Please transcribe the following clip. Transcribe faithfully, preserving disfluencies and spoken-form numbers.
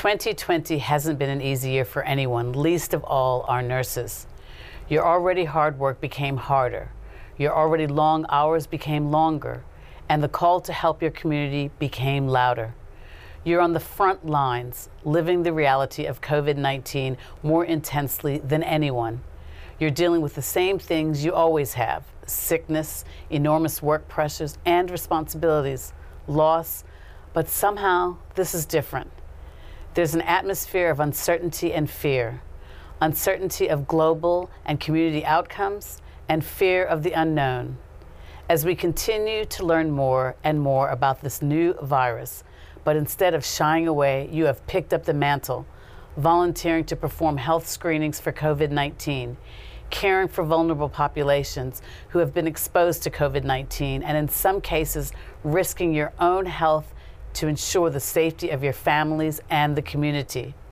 twenty twenty hasn't been an easy year for anyone, least of all our nurses. Your already hard work became harder. Your already long hours became longer, and the call to help your community became louder. You're on the front lines, living the reality of COVID nineteen more intensely than anyone. You're dealing with the same things you always have: sickness, enormous work pressures and responsibilities, loss, but somehow this is different. There's an atmosphere of uncertainty and fear, uncertainty of global and community outcomes, and fear of the unknown. As we continue to learn more and more about this new virus, but instead of shying away, you have picked up the mantle, volunteering to perform health screenings for COVID nineteen, caring for vulnerable populations who have been exposed to COVID nineteen, and in some cases, risking your own health to ensure the safety of your families and the community.